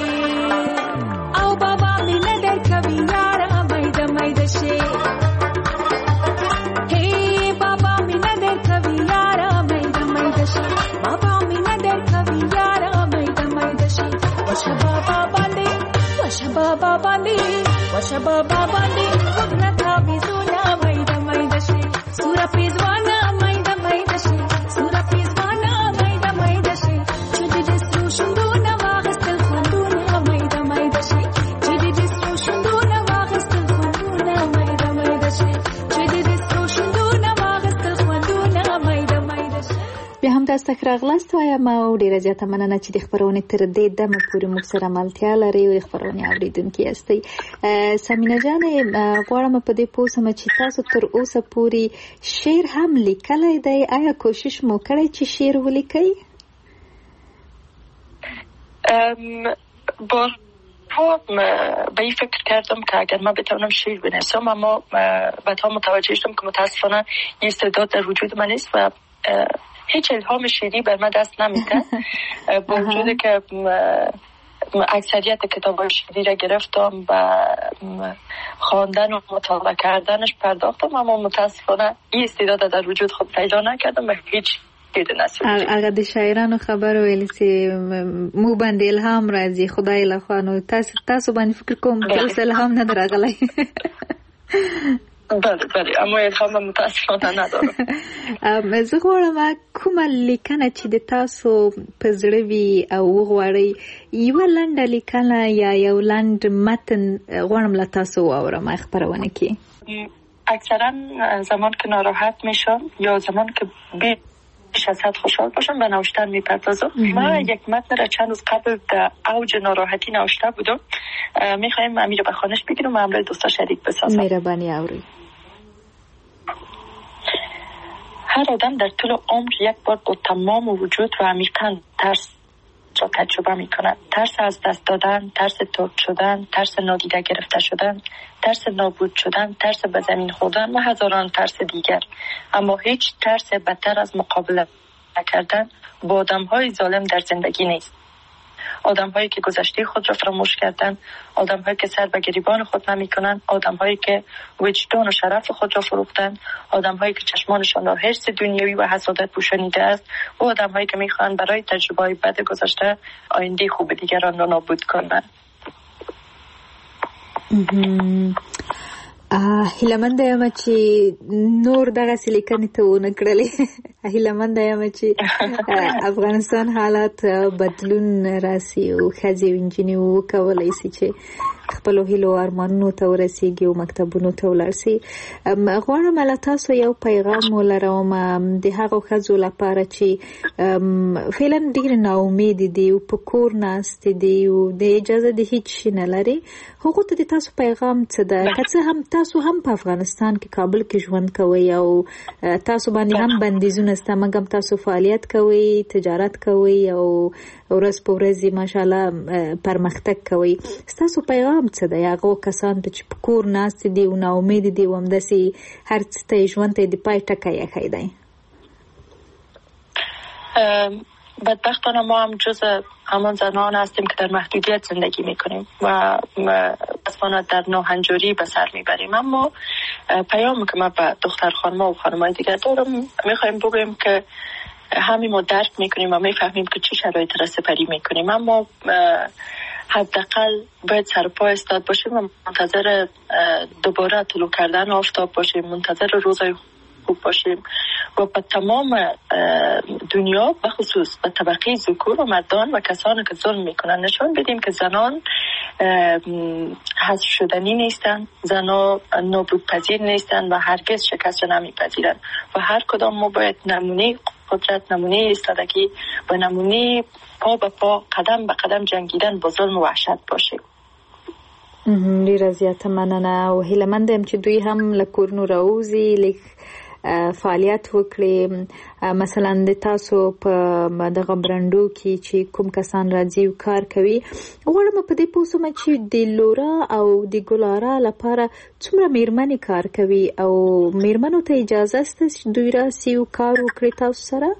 او بابا می ندر کوي یارا مایده مایده شي هی بابا می ندر کوي یارا مایده مایده شي بابا می ندر کوي یارا مایده مایده شي وشه بابا باندې وشه بابا باندې وشه بابا باندې وګنا تا بيزونا مایده مایده شي سورا پیزوانا مایده مایده شي سورا پیزوانا مایده مایده شي چې دې ستو شوندونه واغستل خوندونه مایده مایده شي چې دې ستو شوندونه واغستل خوندونه مایده مایده شي چې دې ستو شوندونه واغستل خوندونه مایده مایده شي بیا هم تاسو ته راغلاست وایم او ډیره زیاته مننه چې د خبرونې تر دې دمه پورې موږ سره ملتیا لري او د خبرونې اوریدونکي یاستئ. سمینا جانې غواړم په دې پوه شم چې تاسو تر اوسه پورې شعر هم لیکلی دی، آیا کوشش مو کړی چې شعر ولیکئ؟ بارها به این فکر کردم که اگر من بتوانم شعر بنویسم، اما بعدها متوجه شدم که متاسفانه این استعداد در وجود من نیست و هیچ الهام شعری بر من دست نمیده. با وجود که اکثریت کتاب‌های شعری را گرفتم و خواندن و مطالعه کردنش پرداختم، اما متاسفانه این استعداد در وجود خود پیدا نکردم و هیچ هغه د شاعرانو خبرو ویل چې مو باندې الهام راځي خدای له خوا، نو تاسو تاسو باندې فکر کوم چې الهام نه درغلی. بله بله، اما الهام متاسفانه ندارم. زه غواړم کومه لیکنه چې د تاسو په زړه وي او وغواړئ یوه لنډه لیکنه یا یو لنډ متن غواړم له تاسو واورم خپرونه کې. اکثرا زمان که ناراحت میشم یا زمان که بی بیش از حد خوشحال باشم به نوشتن میپردازم. من یک متن را چند روز قبل در اوج ناراحتی نوشته بودم، میخوایم امیر به خانش بگیرم و همراه دوستا شریک بسازم. مهربانی اوری. هر آدم در طول عمر یک بار با تمام وجود و عمیقاً ترس را تجربه می کند. ترس از دست دادن، ترس ترد شدن، ترس نادیده گرفته شدن، ترس نابود شدن، ترس به زمین خوردن و هزاران ترس دیگر. اما هیچ ترس بدتر از مقابله نکردن با آدم‌های ظالم در زندگی نیست. آدم‌هایی که گذشته خود را فراموش کردند، آدم‌هایی که سر به گریبان خود نمی‌کنند، آدم‌هایی که وجدان و شرف خود را فروختند، آدم‌هایی که چشمانشان را حرص دنیوی و حسادت پوشانیده است، و آدم‌هایی که می‌خواهند برای تجربه‌های بد گذشته آینده خوب دیگران را نابود کنند. هیله منده یم چې نور دغسې لیکنې ته ونه کړلې. هیله‌مندم چې افغانستان حالات بدلون راسي او ښځې او نجونې وکولای شي چې خپل هیلو ارمانونو ته ورسیږي او مکتبونو ته ولاړ شي. غواړم له تاسو یو پیغام ولرم د هغو ښځو لپاره چې فعلا ډېر ناامید دي او په کور ناست دي او د اجازه د هیڅ شي نه لري. هغو ته د تاسو پیغام څه ده؟ که څه هم تاسو هم په افغانستان کې کابل کې ژوند کوئ او تاسو باندې هم بندیزونه سته، مګر تاسو فعالیت کوئ، تجارت کوئ او ورځ په ورځ ماشاءالله پرمختګ کوئ. ستاسو پیغام څه دی هغو کسانو ته چې په کور ناست دي او ناامید دي او همداسې هر څه ته ژوند ته د پای ټکی ایښی دی؟ بدبختانه ما هم جز همان زنان هستیم که در محدودیت زندگی میکنیم و متاسفانه در ناهنجاری به سر میبریم. اما پیامی که ما به دختر خانم‌ها و خانم‌های دیگر دارم، میخوایم بگویم که همین ما درک میکنیم و میفهمیم که چه شرایطی را سپری میکنیم، اما حداقل باید سرپا استاد باشیم و منتظر دوباره طلوع کردن آفتاب باشیم، منتظر روزهای خوب باشیم و به تمام دنیا به خصوص به طبقه ذکور و مردان و کسانی که ظلم میکنن نشان بدیم که زنان حذف شدنی نیستن، زنان نابودپذیر نیستن و هرگز شکست نمیپذیرن و هر کدام ما باید نمونه قدرت، نمونه ایستادگی و نمونه پا به پا قدم به قدم جنگیدن با ظلم و وحشت باشیم. ډیره زیاته مننه او هیله‌مندم چې دوی هم له کورونو راوځي، لیک فعالیت وکړي. مثلا د تاسو په دغه برندو کې چې کوم کسان راځي او کار کوي، غواړم په دې پوه شم چې د لورا او د ګلارا لپاره څومره میرمنې کار کوي او میرمنو ته اجازه شته چې دوی راسي او کار وکړي تاسو سره؟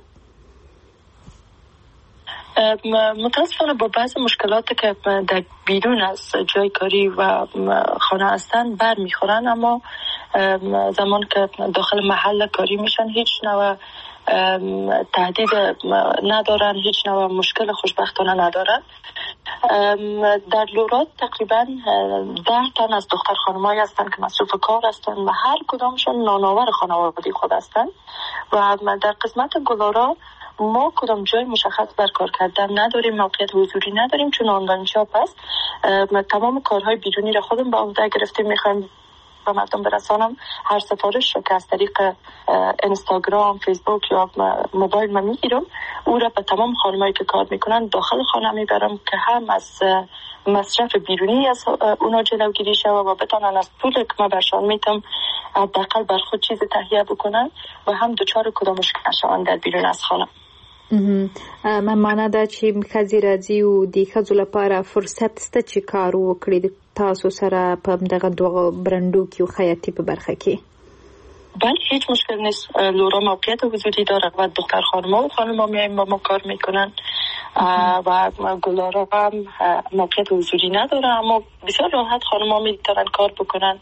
متاسفانه با بعض مشکلاتی که در بیرون از جای کاری و خانه هستن بر میخورن، اما زمان که داخل محل کاری میشن هیچ نوع تهدید ندارن، هیچ نوع مشکل خوشبختانه ندارن. در لورا تقریبا ده تن از دختر خانمایی هستن که مصروف کار هستن و هر کدامشون نانآور خانواده خود هستن و در قسمت گلارا ما کدام جای مشخص بر کار کردن نداریم، موقعیت حضوری نداریم چون آنلاین شاپ است. تمام کارهای بیرونی را خودم به عهده گرفتیم، میخوایم به مردم برسانم. هر سفارش رو که از طریق اینستاگرام، فیسبوک یا موبایل من میگیرم، او را به تمام خانمایی که کار میکنن داخل خانه میبرم که هم از مصرف بیرونی از اونا جلوگیری شود و بتانن از پول که ما برشان میتم حداقل بر خود چیز تهیه بکنن و هم دوچار کدام مشکل نشوند در بیرون از خانه. من معنی دا چې ښځې راځي او د ښځو لپاره فرصت شته چې کار وکړي د تاسو سره په دغه دوه برندو کې او خیاطي په برخه کې؟ بله، هیچ مشکل نیست. لورا موقعیت حضوری داره و دختر خانم‌ها و خانم‌ها میایم با ما کار میکنن و گلارا هم موقعیت حضوری نداره، اما بسیار راحت خانم‌ها میتونن کار بکنن.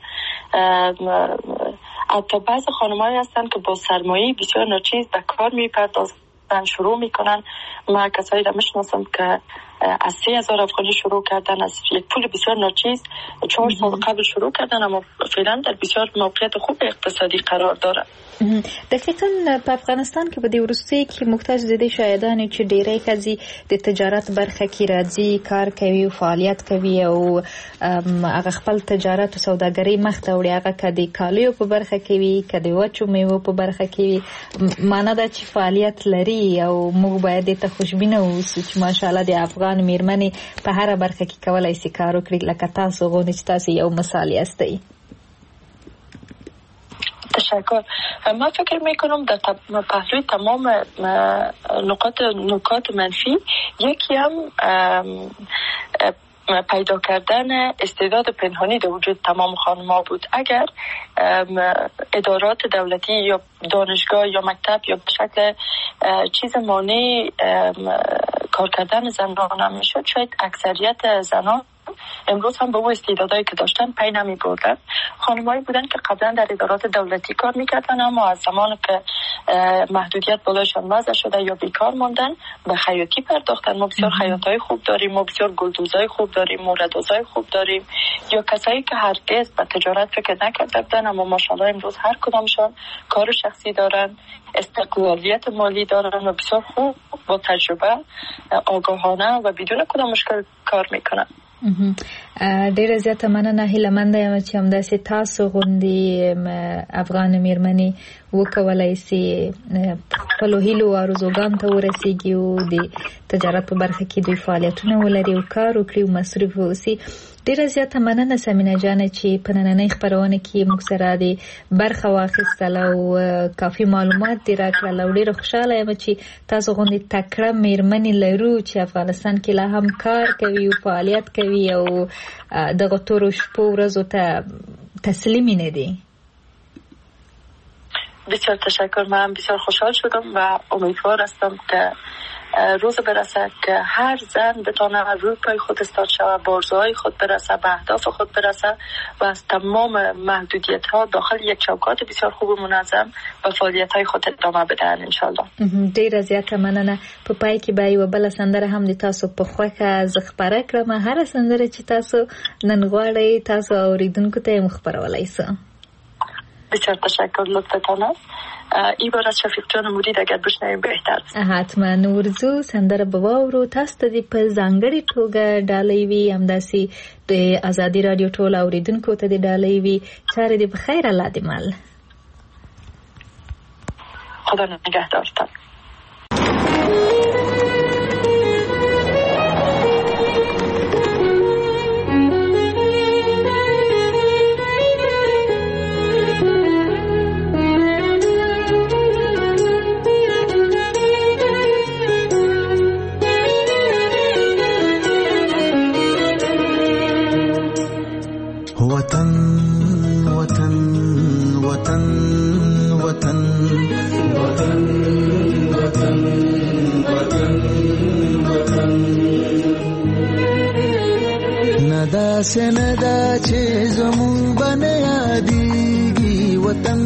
حتی بعض خانم‌هایی هستن که با سرمایه بسیار ناچیز به کار میپردازن، شروع میکنن. ما کسایی را میشناسم که از سه هزار افغانی شروع کردن، از یک پول بسیار ناچیز چهار سال قبل شروع کردن، اما فعلا در بسیار موقعیت خوب اقتصادی قرار داره. دقیقاً په افغانستان کې په دې وروستي کې محتاج د دې شاهدانې چې ډېری ښځې د تجارت برخه کې راځي، کار کوي او فعالیت کوي او هغه خپل تجارت او سوداګرۍ مخ ته وړي، هغه که د کالیو په برخه کې وي که د وچو میوو په برخه کې وي. معنا دا چې فعالیت لري او موږ باید دې ته خوشبینه اوسو چې ماشاءالله د افغان میرمنې په هره برخه کې کولی شي کار وکړي، لکه تاسو غوندې چې تاسو یو مثال یاستئ. تشکر. من فکر میکنم در پهلوی تمام نقاط نکات منفی یکی هم پیدا کردن استعداد پنهانی در وجود تمام خانم‌ها بود. اگر ادارات دولتی یا دانشگاه یا مکتب یا به شکل چیز مانع کار کردن زنان هم میشد، شاید اکثریت زنان امروز هم به اون استعدادایی که داشتن پی نمی بردن. خانمایی بودن که قبلا در ادارات دولتی کار میکردن اما از زمان که محدودیت بالایشان وضع شده یا بیکار موندن به خیاطی پرداختن. ما بسیار خیاطای خوب داریم، ما بسیار گلدوزای خوب داریم، موردوزای خوب داریم، یا کسایی که هرگز به تجارت فکر نکرده بودن اما ماشاءالله امروز هر کدامشان کار شخصی دارن، استقلالیت مالی دارن و بسیار خوب با تجربه، آگاهانه و بدون کدام مشکل کار میکنن. ډیره زیاته مننه. هیله مند یم چې همداسې تاسو غوندې افغان میرمنې وکولای سي خپلو هیلو او آرزوګانو ته ورسیږي او د تجارت په برخه کې دوی فعالیتونه ولري او کار وکړي او مصروف اوسي. ډیره زیاته مننه سمینه جانه چې په نننۍ خپرونه کې موږ سره د برخه واخیستله او کافي معلومات دې راکړل او ډیره خوشحاله یم چې تاسو غوندې تکړه میرمنې لرو چې افغانستان کې لا هم کار کوي او فعالیت کوي او دغه تورو شپو ورځو ته تسلیمي نه دي. بسیار تشکر. من بسیار خوشحال شدم و امیدوار هستم که روز برسه که هر زن بتونه روی پای خود استاد شود، به آرزوهای خود برسه، به اهداف خود برسه و از تمام محدودیت ها داخل یک چوکات بسیار خوب و منظم و فعالیت های خود ادامه بدهن انشالله. ډیره زیاته مننه. په پای کې به یو بل سندره هم د تاسو په خوښه ز خبره کړم. هر سندره چې تاسو نن غواړئ تاسو اوریدونکو ته یې خبرولای سئ. بسیار تشکر، لطفتان است. این بار از شفیق جان مرید اگر بشنویم بهتر است. حتما ورزو سندره به واورو. تاسو ته د په ځانګړي توګه ډالۍ وي همداسې د ازادي رادیو ټول اوریدونکو ته د ډالۍ وي. چارې دې په خیر، الله دې مل. خدا نگهدارتان. وطن وطن وطن وطن وطن وطن وطن وطن ندا سے ندا چې زمون بنه یادېږي وطن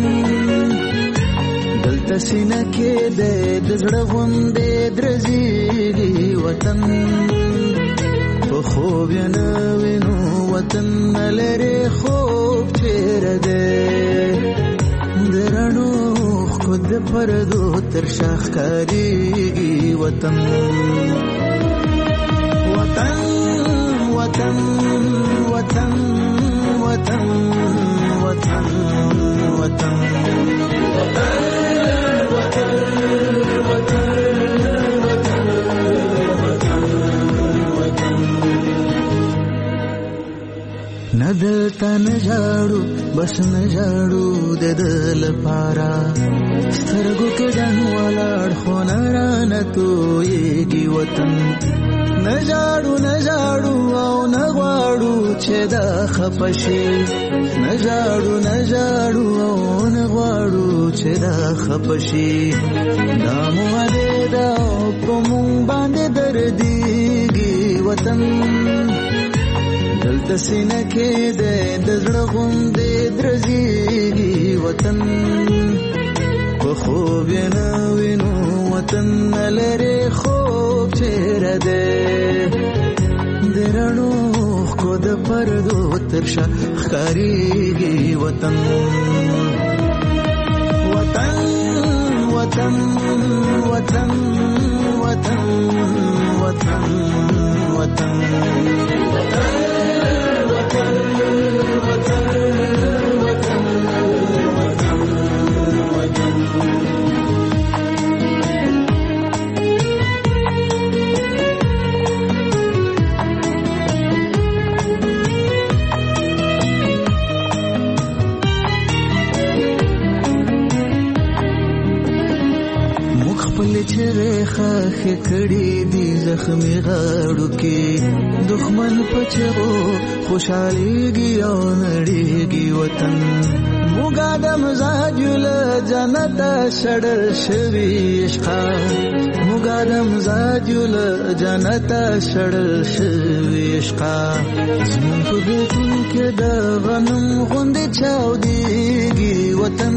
دلته سینه کې د زړه غوندې درځېږي وطن په خوب یې نه وینو وطن لري خوب چیرې ده درنو خود پردو تر شاخ کاریږي وطن وطن وطن وطن وطن وطن وطن ندلتا نجاړو بس نجاړو د دل پارا سترګو کې ځان ولاړ خو نارانه تویږي وطن نجاړو نجاړو او نغواړو چې دا خپشي نجاړو نجاړو او نغواړو چې دا خپشي نامو دې دا په مونږ باندې درديږي وطن دلته سینه کې د زړه غوندې درځېږي وطن په خوب یې نه وینو وطن لري خوب چیرې ده د رڼو ښکو د پردو تر شا ښکارېږي وطن وطن وطن وطن وطن وطن وطن خاخ کړي دي زخمي غاړو کې دښمن پچغو خوشاليږي او نړيږي وطن موږ د مزاج له جنت شړل شوي عشقا موږ د مزاج له جنت شړل شوي عشقا زمون په بیتون کې د غنم غوندې چاودېږي وطن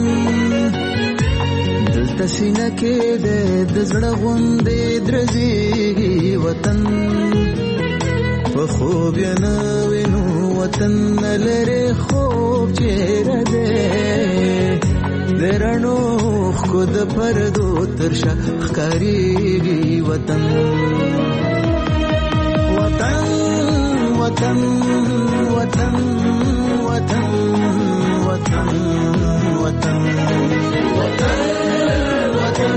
دلته سینه کې د زړه غوندې درزېږي وطن په خوب یې نه وینو وطن لري خوب چیرې ده د رڼو خود پردو تر شا ښکارېږي وطن وطن وطن وطن وطن وطن وطن وطن وطن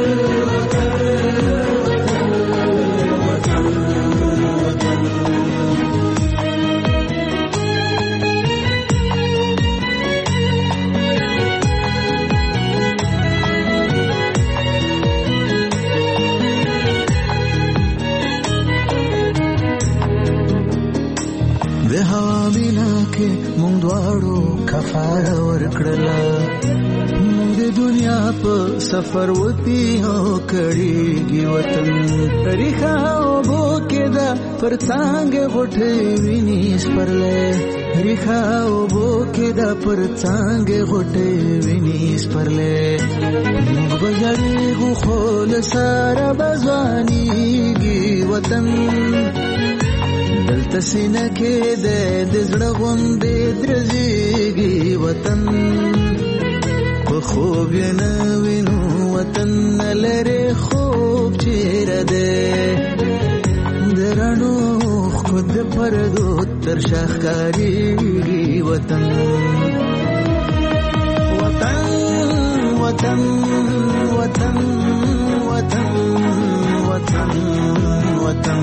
د هوا مینا کې مونږ دواړو کفاره ورکړله مونږ د دنیا په سفر وتی هو کړيږي وطن ریخه اوبو کې دا پر څنګه غټې ویني سپرلې ریخه اوبو کې دا پر څنګه غټې ویني سپرلې مونږ بجړېږو خو له سره بځوانيږي وطن دلته سینه کې د زړه غوندې درزېږي وطن په خوب یې نه وینو وطن لري خوب چیرې ده د رڼو خود پردو تر شا ښکارېږي وطن وطن وطن وطن وطن وطن وطن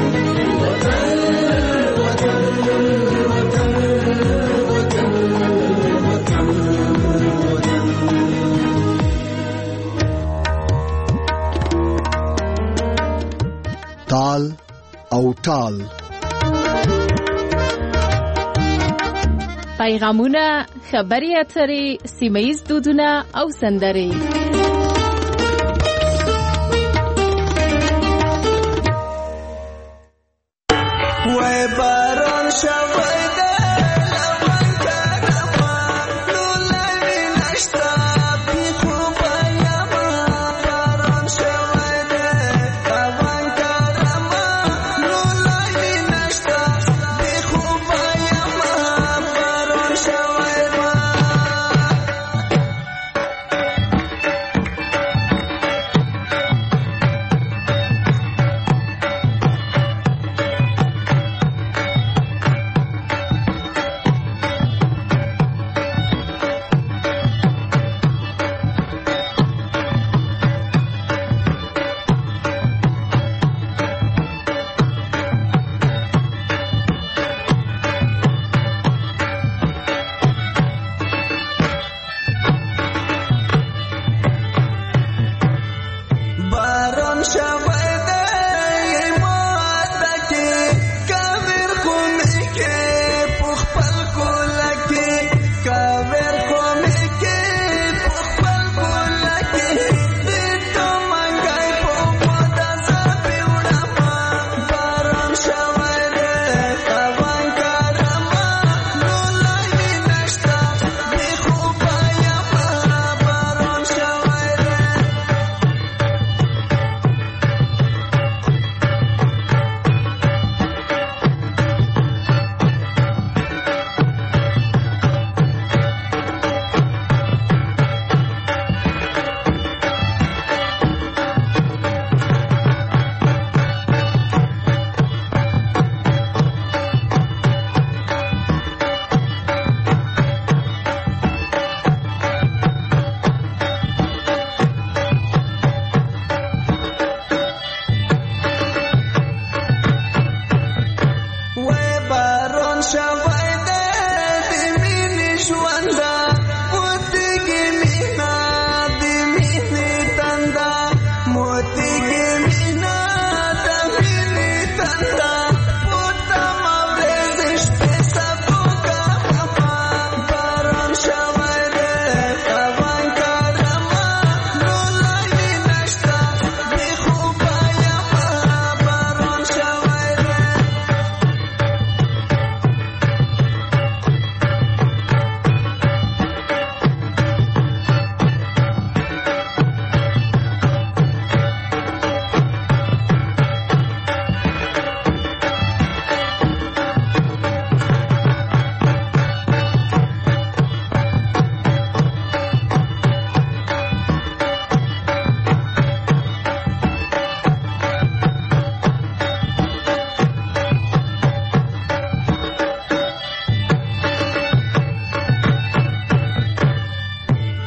تال او ټال پیغامونه خبري اترې سیمه‌ییز دودونه او سندرې وای باران شوی ده لمن کرما لولوی نشتا بی خوبایا ما باران شوی ده لمن کرما لولوی نشتا بی خوبایا ما باران شوی ما باران شوی ده ماته کې کاور کومې کې پخپل کوله کې کاور کومې کې پخپل کوله کې د تمنګای په پدا زپی وړما باران شوی ده تاوان کارما لولای نشتا بی خوبایا ما باران شوی ده وای باران شوی ده د مینې ژونده موتیږي مینا د مینې تنده موتیږي مینا د مینې تنده پوتما ورځ شپې سبوکه باران شوی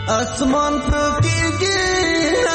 اسمان پکې